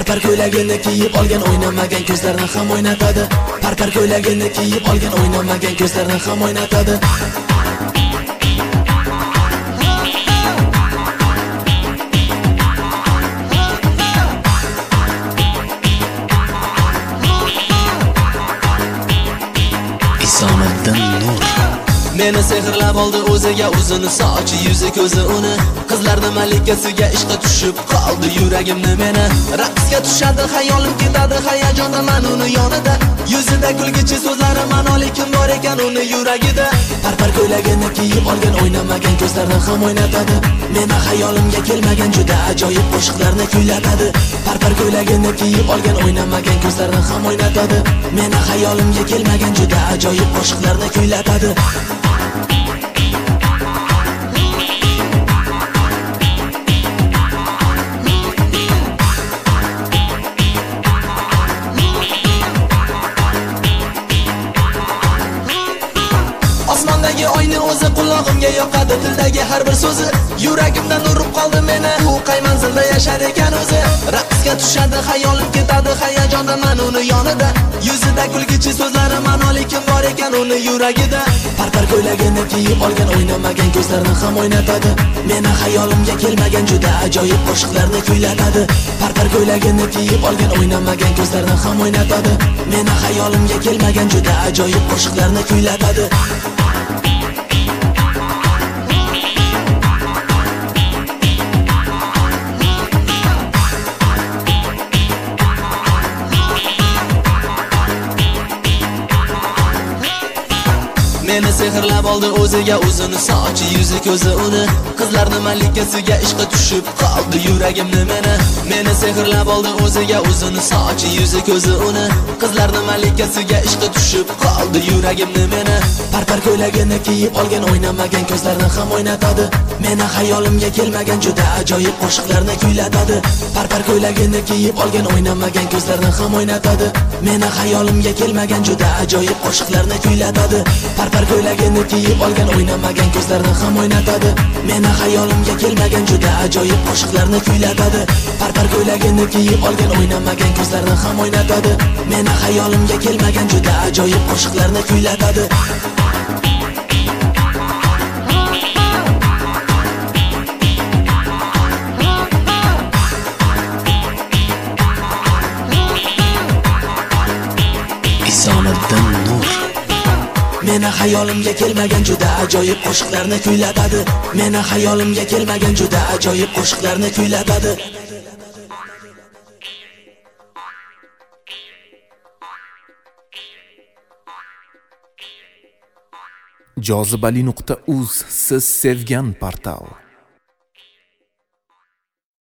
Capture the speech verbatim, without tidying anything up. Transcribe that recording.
Parpar ko'ylagini kiyib olgan o'ynamagan ko'zlarni ham o'ynatadi. Parpar ko'ylagini kiyib olgan o'ynamagan ko'zlarni ham o'ynatadi. Isomiddin Nur meni sehrlab oldi o'ziga, uzun sochi, yuzi ko'zi uni. Qizlarning malikasiga ishqa tushib qoldi yuragimni meni. Raqsga tushadi, xayolim ketadi, hayajonda men uni yonida. Yuzida kulgichi so'zlari ma'no, lekin bor ekan uni yuragida. Parpar ko'ylagini kiyib olgan o'ynamagan ko'zlarni ham o'ynatadi. Meni xayolimga kelmagan juda ajoyib qo'shiqlarni kuylatadi. Parpar ko'ylagini kiyib olgan o'ynamagan ko'zlarni ham o'ynatadi. Meni xayolimga kelmagan juda ajoyib qo'shiqlarni kuylatadi. Osmondagi oyni o'zi qulog'imga yoqadi, tildagi har bir so'zi yuragimdan urib qoldi meni. U qay manzilda yashar ekan o'zi? Raqsga tushadi, xayolim ketadi, hayajonda men uni yonida. Yuzida kulgichi so'zlari ma'no, lekin bor ekan uni yuragida. Parpar ko'ylagini kiyib olgan o'ynamagan ko'zlarni ham o'ynatadi. Meni xayolimga kelmagan juda ajoyib qo'shiqlarni kuylatadi. Parpar ko'ylagini kiyib olgan o'ynamagan ko'zlarni ham o'ynatadi. Meni xayolimga kelmagan juda ajoyib qo'shiqlarni kuylatadi. Meni sehrlab oldi o'ziga, uzun sochi, yuzi ko'zi uni. Qizlarning malikasiga ishqa tushib qoldi yuragimni meni. Meni sehrlab oldi o'ziga, uzun sochi, yuzi ko'zi uni. Qizlarning malikasiga ishqa tushib qoldi yuragimni meni. Parpar ko'ylagini kiyib olgan o'ynamagan ko'zlarni ham o'ynatadi. Meni xayolimga kelmagan juda ajoyib qo'shiqlarni kuylatadi. Parpar ko'ylagini kiyib olgan o'ynamagan ko'zlarni ham o'ynatadi. Meni xayolimga kelmagan juda ajoyib qo'shiqlarni kuylatadi. Parpar ko'ylagini kiyib olgan o'ynamagan ko'zlarni ham o'ynatadi. Meni xayolimga kelmagan juda ajoyib qo'shiqlarni kuylatadi. Parpar ko'ylagini kiyib olgan o'ynamagan ko'zlarni ham o'ynatadi. Meni xayolimga kelmagan juda ajoyib qo'shiqlarni kuylatadi. Isomiddin Nur meni xayolimga kelmagan juda ajoyib qo'shiqlarni kuylatadi. Meni xayolimga kelmagan juda ajoyib qo'shiqlarni kuylatadi. jozibali nuqta uz siz sevgan portal.